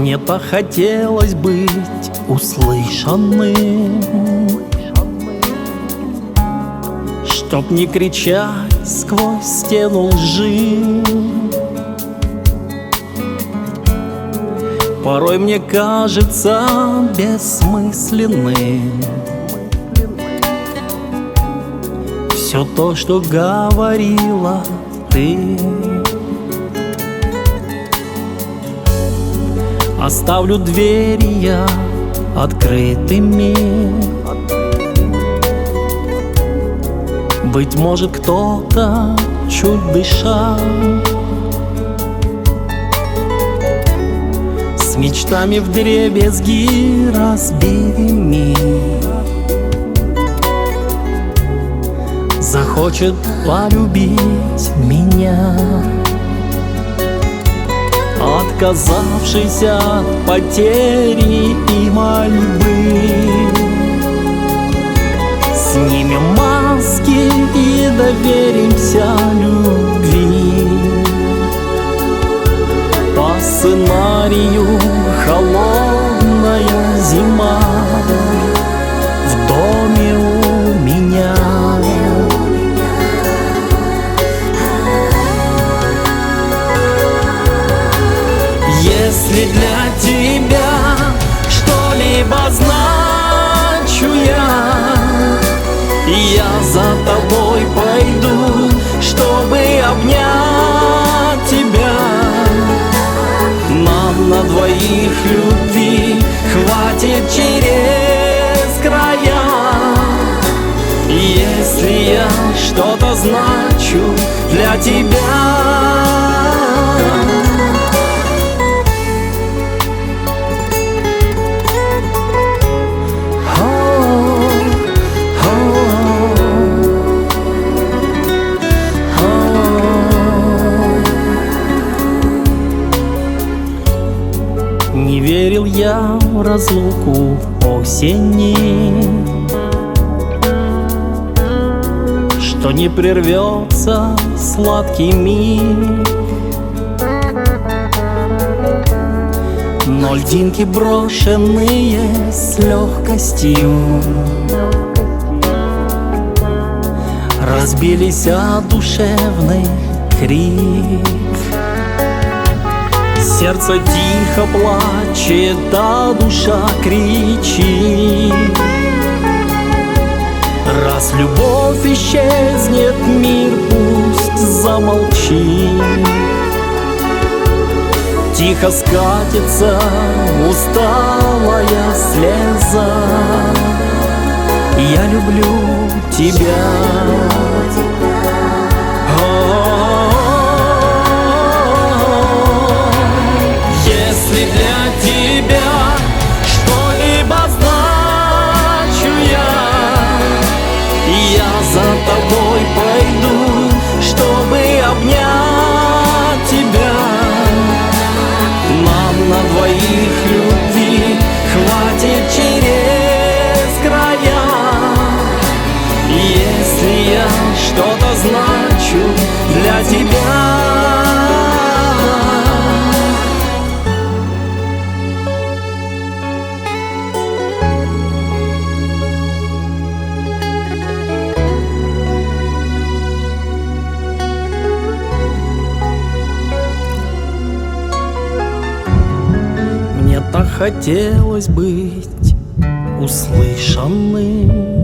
Мне так хотелось быть услышанным, чтоб не кричать сквозь стену лжи. Порой мне кажется бессмысленным все то, что говорила ты. Оставлю двери я открытыми. Быть может, кто-то, чуть дыша, с мечтами вдребезги разбитыми, захочет полюбить меня, отказавшись от потери и мольбы. Снимем маски и доверимся любви. По сценарию холодная зима в доме у меня. Если для тебя что-либо значу я за тобой пойду, чтобы обнять тебя. Нам на двоих любви хватит через края. Если я что-то значу для тебя. Не верил я в разлуку осени, что не прервется сладкий миг. Но льдинки, брошенные с легкостью, разбились о душевный крик. Сердце тихо плачет, а душа кричит. Раз любовь исчезнет, мир пусть замолчит. Тихо скатится усталая слеза. Я люблю тебя. Если для тебя что-либо значу я за тобой пойду, чтобы обнять тебя. Нам на двоих любви хватит через края. Если я что-то значу для тебя. Мне так хотелось быть услышанным,